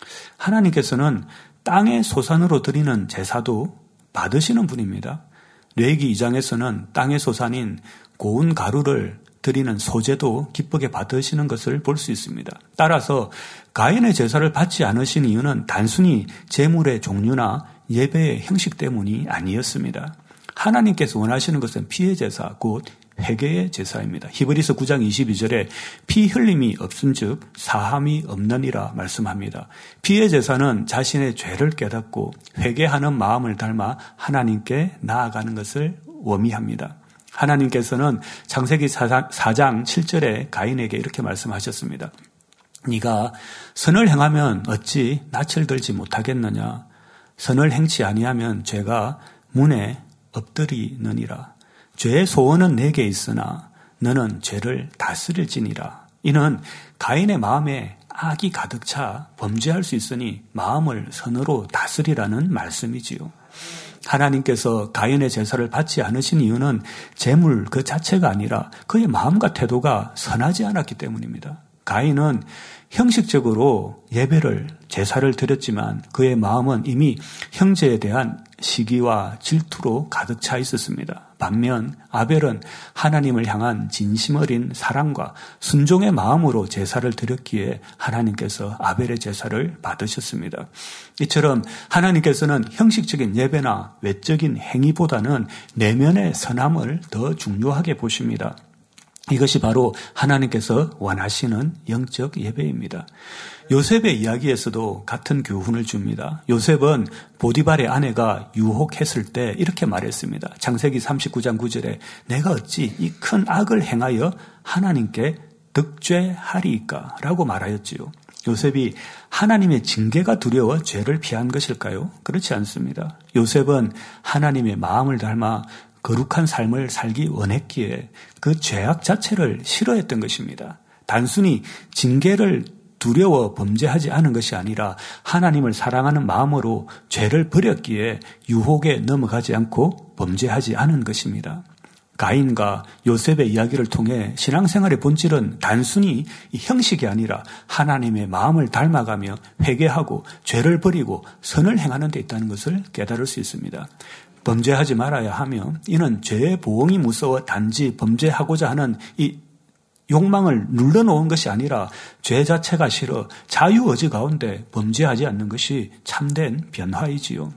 S1: 하나님께서는 땅의 소산으로 드리는 제사도 받으시는 분입니다. 레위기 2장에서는 땅의 소산인 고운 가루를 드리는 소제도 기쁘게 받으시는 것을 볼 수 있습니다. 따라서 가인의 제사를 받지 않으신 이유는 단순히 제물의 종류나 예배의 형식 때문이 아니었습니다. 하나님께서 원하시는 것은 피의 제사, 곧 회개의 제사입니다. 히브리서 9장 22절에 피 흘림이 없은즉 사함이 없느니라 말씀합니다. 피의 제사는 자신의 죄를 깨닫고 회개하는 마음을 닮아 하나님께 나아가는 것을 의미합니다. 하나님께서는 창세기 4장 7절에 가인에게 이렇게 말씀하셨습니다. 네가 선을 행하면 어찌 낯을 들지 못하겠느냐. 선을 행치 아니하면 죄가 문에 엎드리느니라. 죄의 소원은 내게 있으나 너는 죄를 다스릴지니라. 이는 가인의 마음에 악이 가득 차 범죄할 수 있으니 마음을 선으로 다스리라는 말씀이지요. 하나님께서 가인의 제사를 받지 않으신 이유는 제물 그 자체가 아니라 그의 마음과 태도가 선하지 않았기 때문입니다. 가인은 형식적으로 제사를 드렸지만 그의 마음은 이미 형제에 대한 시기와 질투로 가득 차 있었습니다. 반면 아벨은 하나님을 향한 진심 어린 사랑과 순종의 마음으로 제사를 드렸기에 하나님께서 아벨의 제사를 받으셨습니다. 이처럼 하나님께서는 형식적인 예배나 외적인 행위보다는 내면의 선함을 더 중요하게 보십니다. 이것이 바로 하나님께서 원하시는 영적 예배입니다. 요셉의 이야기에서도 같은 교훈을 줍니다. 요셉은 보디발의 아내가 유혹했을 때 이렇게 말했습니다. 창세기 39장 9절에 내가 어찌 이 큰 악을 행하여 하나님께 득죄하리이까? 라고 말하였지요. 요셉이 하나님의 징계가 두려워 죄를 피한 것일까요? 그렇지 않습니다. 요셉은 하나님의 마음을 닮아 거룩한 삶을 살기 원했기에 그 죄악 자체를 싫어했던 것입니다. 단순히 징계를 두려워 범죄하지 않은 것이 아니라 하나님을 사랑하는 마음으로 죄를 버렸기에 유혹에 넘어가지 않고 범죄하지 않은 것입니다. 가인과 요셉의 이야기를 통해 신앙생활의 본질은 단순히 형식이 아니라 하나님의 마음을 닮아가며 회개하고 죄를 버리고 선을 행하는 데 있다는 것을 깨달을 수 있습니다. 범죄하지 말아야 하며 이는 죄의 보응이 무서워 단지 범죄하고자 하는 이 욕망을 눌러놓은 것이 아니라 죄 자체가 싫어 자유의지 가운데 범죄하지 않는 것이 참된 변화이지요.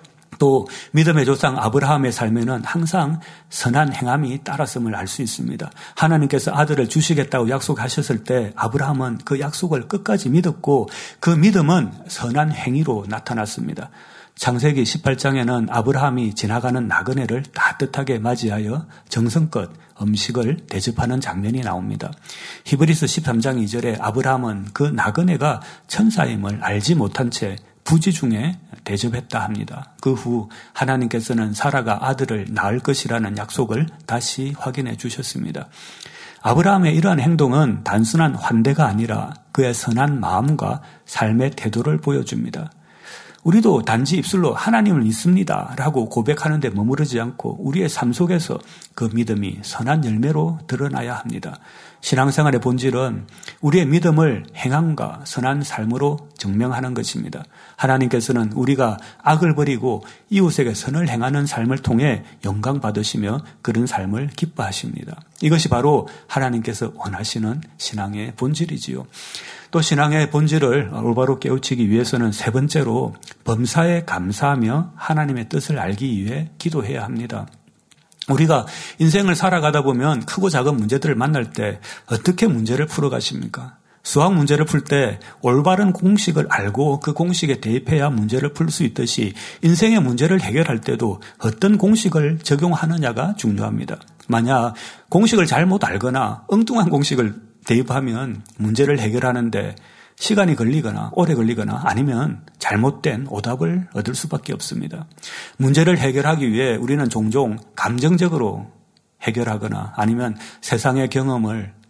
S1: 또 믿음의 조상 아브라함의 삶에는 항상 선한 행함이 따랐음을 알 수 있습니다. 하나님께서 아들을 주시겠다고 약속하셨을 때 아브라함은 그 약속을 끝까지 믿었고 그 믿음은 선한 행위로 나타났습니다. 창세기 18장에는 아브라함이 지나가는 나그네를 따뜻하게 맞이하여 정성껏 음식을 대접하는 장면이 나옵니다. 히브리서 13장 2절에 아브라함은 그 나그네가 천사임을 알지 못한 채 부지 중에 대접했다 합니다. 그 후 하나님께서는 사라가 아들을 낳을 것이라는 약속을 다시 확인해 주셨습니다. 아브라함의 이러한 행동은 단순한 환대가 아니라 그의 선한 마음과 삶의 태도를 보여줍니다. 우리도 단지 입술로 하나님을 믿습니다 라고 고백하는 데 머무르지 않고 우리의 삶 속에서 그 믿음이 선한 열매로 드러나야 합니다. 신앙생활의 본질은 우리의 믿음을 행함과 선한 삶으로 증명하는 것입니다. 하나님께서는 우리가 악을 버리고 이웃에게 선을 행하는 삶을 통해 영광 받으시며 그런 삶을 기뻐하십니다. 이것이 바로 하나님께서 원하시는 신앙의 본질이지요. 또 신앙의 본질을 올바로 깨우치기 위해서는 세 번째로 범사에 감사하며 하나님의 뜻을 알기 위해 기도해야 합니다. 우리가 인생을 살아가다 보면 크고 작은 문제들을 만날 때 어떻게 문제를 풀어가십니까? 수학 문제를 풀 때 올바른 공식을 알고 그 공식에 대입해야 문제를 풀 수 있듯이 인생의 문제를 해결할 때도 어떤 공식을 적용하느냐가 중요합니다. 만약 공식을 잘못 알거나 엉뚱한 공식을 대입하면 문제를 해결하는데 시간이 걸리거나 오래 걸리거나 아니면 잘못된 오답을 얻을 수밖에 없습니다. 문제를 해결하기 위해 우리는 종종 감정적으로 해결하거나 아니면 세상의 경험을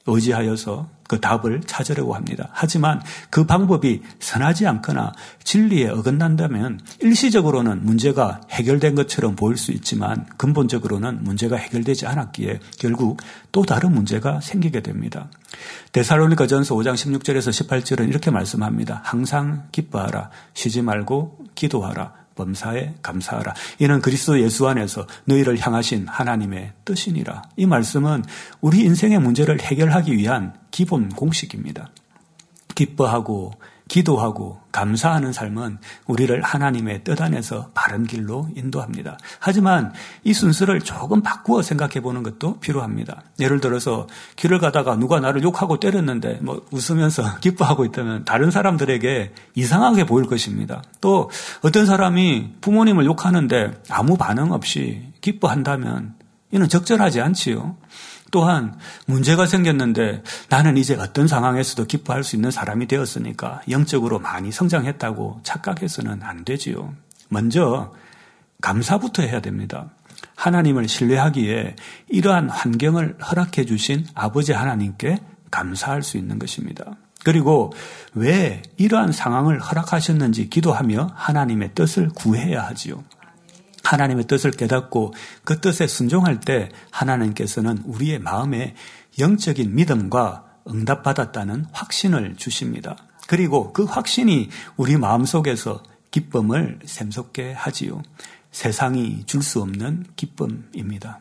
S1: 의지하여서 그 답을 찾으려고 합니다. 하지만 그 방법이 선하지 않거나 진리에 어긋난다면 일시적으로는 문제가 해결된 것처럼 보일 수 있지만 근본적으로는 문제가 해결되지 않았기에 결국 또 다른 문제가 생기게 됩니다. 데살로니가전서 5장 16절에서 18절은 이렇게 말씀합니다. 항상 기뻐하라. 쉬지 말고 기도하라. 범사에 감사하라. 이는 그리스도 예수 안에서 너희를 향하신 하나님의 뜻이니라. 이 말씀은 우리 인생의 문제를 해결하기 위한 기본 공식입니다. 기뻐하고 기도하고 감사하는 삶은 우리를 하나님의 뜻 안에서 바른 길로 인도합니다. 하지만 이 순서를 조금 바꾸어 생각해 보는 것도 필요합니다. 예를 들어서 길을 가다가 누가 나를 욕하고 때렸는데 웃으면서 기뻐하고 있다면 다른 사람들에게 이상하게 보일 것입니다. 또 어떤 사람이 부모님을 욕하는데 아무 반응 없이 기뻐한다면 이는 적절하지 않지요. 또한 문제가 생겼는데 나는 이제 어떤 상황에서도 기뻐할 수 있는 사람이 되었으니까 영적으로 많이 성장했다고 착각해서는 안 되지요. 먼저 감사부터 해야 됩니다. 하나님을 신뢰하기에 이러한 환경을 허락해 주신 아버지 하나님께 감사할 수 있는 것입니다. 그리고 왜 이러한 상황을 허락하셨는지 기도하며 하나님의 뜻을 구해야 하지요. 하나님의 뜻을 깨닫고 그 뜻에 순종할 때 하나님께서는 우리의 마음에 영적인 믿음과 응답받았다는 확신을 주십니다. 그리고 그 확신이 우리 마음속에서 기쁨을 샘솟게 하지요. 세상이 줄 수 없는 기쁨입니다.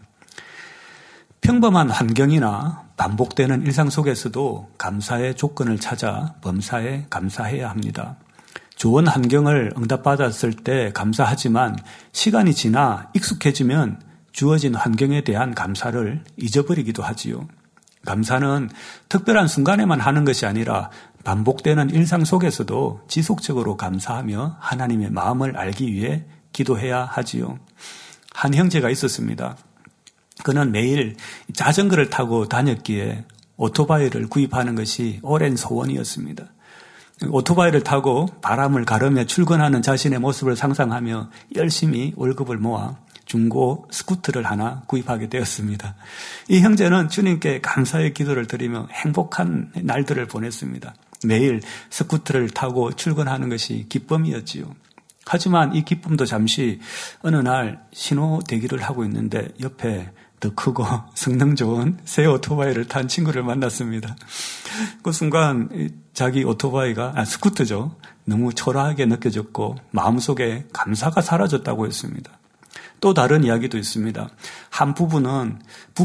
S1: 평범한 환경이나 반복되는 일상 속에서도 감사의 조건을 찾아 범사에 감사해야 합니다. 좋은 환경을 응답받았을 때 감사하지만 시간이 지나 익숙해지면 주어진 환경에 대한 감사를 잊어버리기도 하지요. 감사는 특별한 순간에만 하는 것이 아니라 반복되는 일상 속에서도 지속적으로 감사하며 하나님의 마음을 알기 위해 기도해야 하지요. 한 형제가 있었습니다. 그는 매일 자전거를 타고 다녔기에 오토바이를 구입하는 것이 오랜 소원이었습니다. 오토바이를 타고 바람을 가르며 출근하는 자신의 모습을 상상하며 열심히 월급을 모아 중고 스쿠터를 하나 구입하게 되었습니다. 이 형제는 주님께 감사의 기도를 드리며 행복한 날들을 보냈습니다. 매일 스쿠터를 타고 출근하는 것이 기쁨이었지요. 하지만 이 기쁨도 잠시 어느 날 신호 대기를 하고 있는데 옆에 더 크고 성능 좋은 새 오토바이를 탄 친구를 만났습니다. 그 순간 자기 오토바이가 스쿠터죠. 너무 초라하게 느껴졌고 마음속에 감사가 사라졌다고 했습니다. 또 다른 이야기도 있습니다. 한 부부는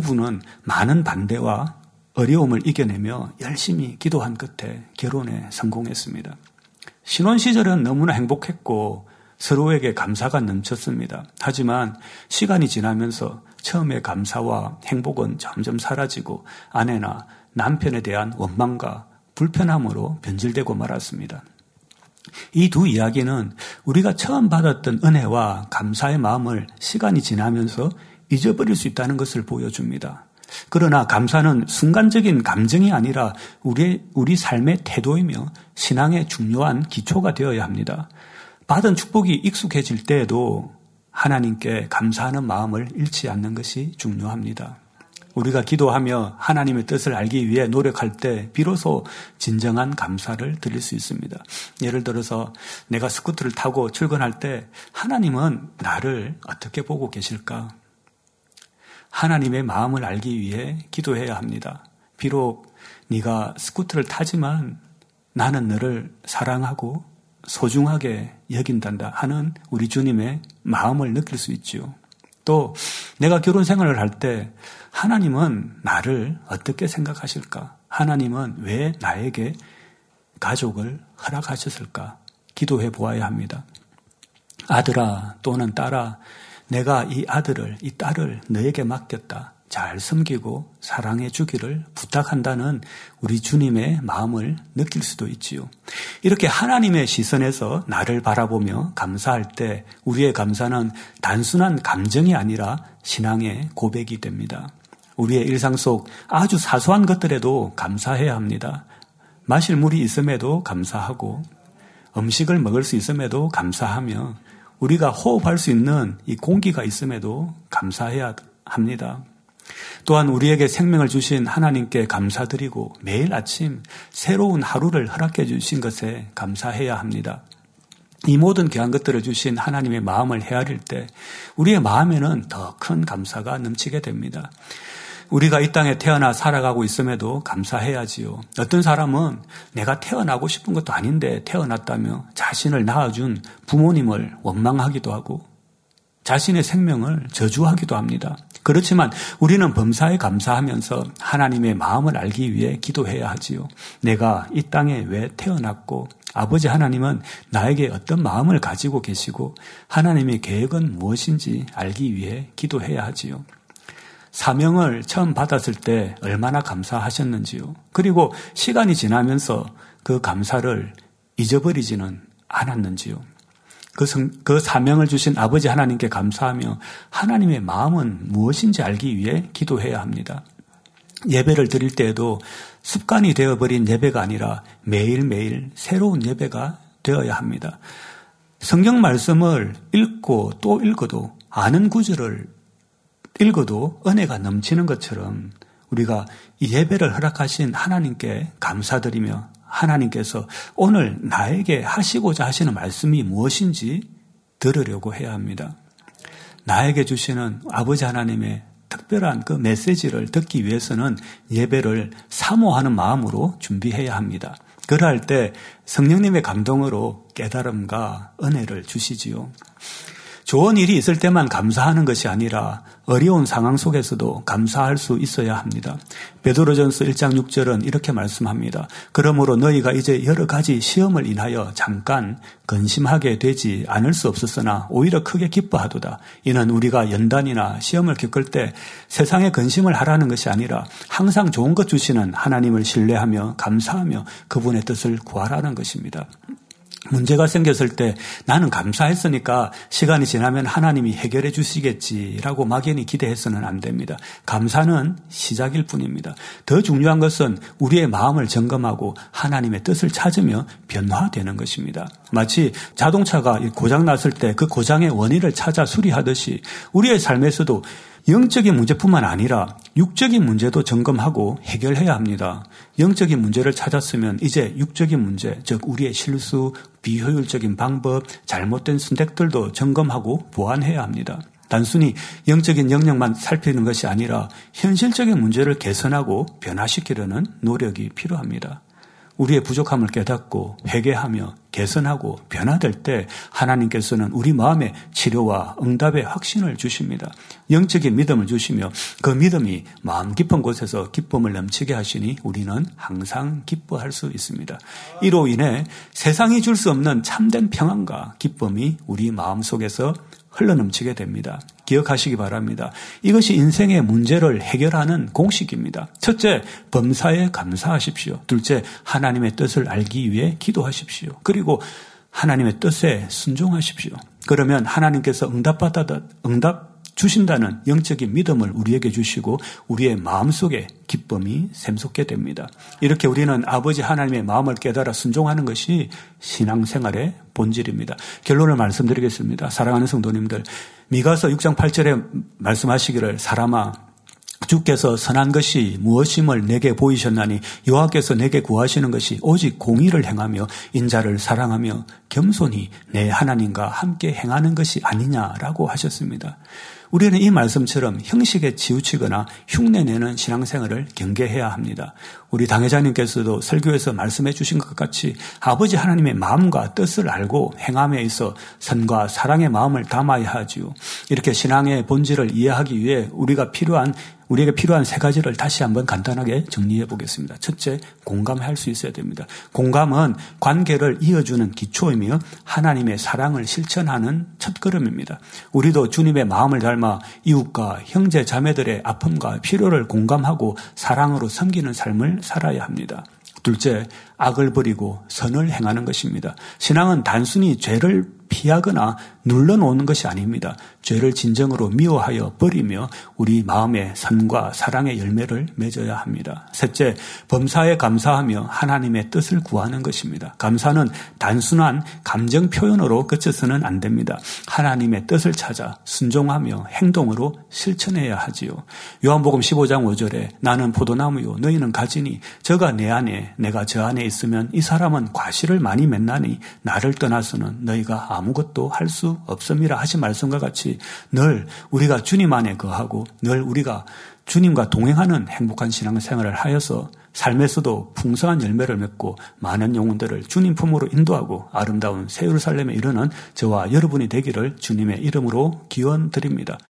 S1: 많은 반대와 어려움을 이겨내며 열심히 기도한 끝에 결혼에 성공했습니다. 신혼 시절은 너무나 행복했고 서로에게 감사가 넘쳤습니다. 하지만 시간이 지나면서 처음에 감사와 행복은 점점 사라지고 아내나 남편에 대한 원망과 불편함으로 변질되고 말았습니다. 이 두 이야기는 우리가 처음 받았던 은혜와 감사의 마음을 시간이 지나면서 잊어버릴 수 있다는 것을 보여줍니다. 그러나 감사는 순간적인 감정이 아니라 우리 삶의 태도이며 신앙의 중요한 기초가 되어야 합니다. 받은 축복이 익숙해질 때에도 하나님께 감사하는 마음을 잃지 않는 것이 중요합니다. 우리가 기도하며 하나님의 뜻을 알기 위해 노력할 때 비로소 진정한 감사를 드릴 수 있습니다. 예를 들어서 내가 스쿠터를 타고 출근할 때 하나님은 나를 어떻게 보고 계실까? 하나님의 마음을 알기 위해 기도해야 합니다. 비록 네가 스쿠터를 타지만 나는 너를 사랑하고 소중하게 여긴단다 하는 우리 주님의 마음을 느낄 수 있죠. 또 내가 결혼 생활을 할 때 하나님은 나를 어떻게 생각하실까? 하나님은 왜 나에게 가족을 허락하셨을까? 기도해 보아야 합니다. 아들아 또는 딸아, 내가 이 아들을, 이 딸을 너에게 맡겼다. 잘 섬기고 사랑해 주기를 부탁한다는 우리 주님의 마음을 느낄 수도 있지요. 이렇게 하나님의 시선에서 나를 바라보며 감사할 때 우리의 감사는 단순한 감정이 아니라 신앙의 고백이 됩니다. 우리의 일상 속 아주 사소한 것들에도 감사해야 합니다. 마실 물이 있음에도 감사하고 음식을 먹을 수 있음에도 감사하며 우리가 호흡할 수 있는 이 공기가 있음에도 감사해야 합니다. 또한 우리에게 생명을 주신 하나님께 감사드리고 매일 아침 새로운 하루를 허락해 주신 것에 감사해야 합니다. 이 모든 귀한 것들을 주신 하나님의 마음을 헤아릴 때 우리의 마음에는 더 큰 감사가 넘치게 됩니다. 우리가 이 땅에 태어나 살아가고 있음에도 감사해야지요. 어떤 사람은 내가 태어나고 싶은 것도 아닌데 태어났다며 자신을 낳아준 부모님을 원망하기도 하고 자신의 생명을 저주하기도 합니다. 그렇지만 우리는 범사에 감사하면서 하나님의 마음을 알기 위해 기도해야 하지요. 내가 이 땅에 왜 태어났고 아버지 하나님은 나에게 어떤 마음을 가지고 계시고 하나님의 계획은 무엇인지 알기 위해 기도해야 하지요. 사명을 처음 받았을 때 얼마나 감사하셨는지요. 그리고 시간이 지나면서 그 감사를 잊어버리지는 않았는지요. 그 사명을 주신 아버지 하나님께 감사하며 하나님의 마음은 무엇인지 알기 위해 기도해야 합니다. 예배를 드릴 때에도 습관이 되어버린 예배가 아니라 매일매일 새로운 예배가 되어야 합니다. 성경 말씀을 읽고 또 읽어도 아는 구절을 읽어도 은혜가 넘치는 것처럼 우리가 이 예배를 허락하신 하나님께 감사드리며 하나님께서 오늘 나에게 하시고자 하시는 말씀이 무엇인지 들으려고 해야 합니다. 나에게 주시는 아버지 하나님의 특별한 그 메시지를 듣기 위해서는 예배를 사모하는 마음으로 준비해야 합니다. 그럴 때 성령님의 감동으로 깨달음과 은혜를 주시지요. 좋은 일이 있을 때만 감사하는 것이 아니라 어려운 상황 속에서도 감사할 수 있어야 합니다. 베드로전서 1장 6절은 이렇게 말씀합니다. 그러므로 너희가 이제 여러 가지 시험을 인하여 잠깐 근심하게 되지 않을 수 없었으나 오히려 크게 기뻐하도다. 이는 우리가 연단이나 시험을 겪을 때 세상에 근심을 하라는 것이 아니라 항상 좋은 것 주시는 하나님을 신뢰하며 감사하며 그분의 뜻을 구하라는 것입니다. 문제가 생겼을 때 나는 감사했으니까 시간이 지나면 하나님이 해결해 주시겠지라고 막연히 기대해서는 안 됩니다. 감사는 시작일 뿐입니다. 더 중요한 것은 우리의 마음을 점검하고 하나님의 뜻을 찾으며 변화되는 것입니다. 마치 자동차가 고장났을 때 그 고장의 원인을 찾아 수리하듯이 우리의 삶에서도 영적인 문제뿐만 아니라 육적인 문제도 점검하고 해결해야 합니다. 영적인 문제를 찾았으면 이제 육적인 문제, 즉 우리의 실수, 비효율적인 방법, 잘못된 선택들도 점검하고 보완해야 합니다. 단순히 영적인 영역만 살피는 것이 아니라 현실적인 문제를 개선하고 변화시키려는 노력이 필요합니다. 우리의 부족함을 깨닫고 회개하며 개선하고 변화될 때 하나님께서는 우리 마음에 치료와 응답의 확신을 주십니다. 영적인 믿음을 주시며 그 믿음이 마음 깊은 곳에서 기쁨을 넘치게 하시니 우리는 항상 기뻐할 수 있습니다. 이로 인해 세상이 줄 수 없는 참된 평안과 기쁨이 우리 마음속에서 흘러넘치게 됩니다. 기억하시기 바랍니다. 이것이 인생의 문제를 해결하는 공식입니다. 첫째, 범사에 감사하십시오. 둘째, 하나님의 뜻을 알기 위해 기도하십시오. 그리고 하나님의 뜻에 순종하십시오. 그러면 하나님께서 응답 주신다는 영적인 믿음을 우리에게 주시고 우리의 마음속에 기쁨이 샘솟게 됩니다. 이렇게 우리는 아버지 하나님의 마음을 깨달아 순종하는 것이 신앙생활의 본질입니다. 결론을 말씀드리겠습니다. 사랑하는 성도님들, 미가서 6장 8절에 말씀하시기를 사람아 주께서 선한 것이 무엇임을 내게 보이셨나니 여호와께서 내게 구하시는 것이 오직 공의를 행하며 인자를 사랑하며 겸손히 내 하나님과 함께 행하는 것이 아니냐라고 하셨습니다. 우리는 이 말씀처럼 형식에 치우치거나 흉내내는 신앙생활을 경계해야 합니다. 우리 당회장님께서도 설교에서 말씀해 주신 것 같이 아버지 하나님의 마음과 뜻을 알고 행함에 있어 선과 사랑의 마음을 담아야 하지요. 이렇게 신앙의 본질을 이해하기 위해 우리에게 필요한 세 가지를 다시 한번 간단하게 정리해 보겠습니다. 첫째, 공감할 수 있어야 됩니다. 공감은 관계를 이어주는 기초이며 하나님의 사랑을 실천하는 첫걸음입니다. 우리도 주님의 마음을 닮아 이웃과 형제 자매들의 아픔과 필요를 공감하고 사랑으로 섬기는 삶을 살아야 합니다. 둘째, 악을 버리고 선을 행하는 것입니다. 신앙은 단순히 죄를 피하거나 눌러놓는 것이 아닙니다. 죄를 진정으로 미워하여 버리며 우리 마음의 선과 사랑의 열매를 맺어야 합니다. 셋째, 범사에 감사하며 하나님의 뜻을 구하는 것입니다. 감사는 단순한 감정 표현으로 그쳐서는 안 됩니다. 하나님의 뜻을 찾아 순종하며 행동으로 실천해야 하지요. 요한복음 15장 5절에 나는 포도나무요 너희는 가지니 저가 내 안에 내가 저 안에 있으면 이 사람은 과실을 많이 맺나니 나를 떠나서는 너희가 아무것도 할 수 없음이라 하신 말씀과 같이 늘 우리가 주님 안에 거하고 늘 우리가 주님과 동행하는 행복한 신앙생활을 하여서 삶에서도 풍성한 열매를 맺고 많은 영혼들을 주님 품으로 인도하고 아름다운 새 예루살렘에 이르는 저와 여러분이 되기를 주님의 이름으로 기원드립니다.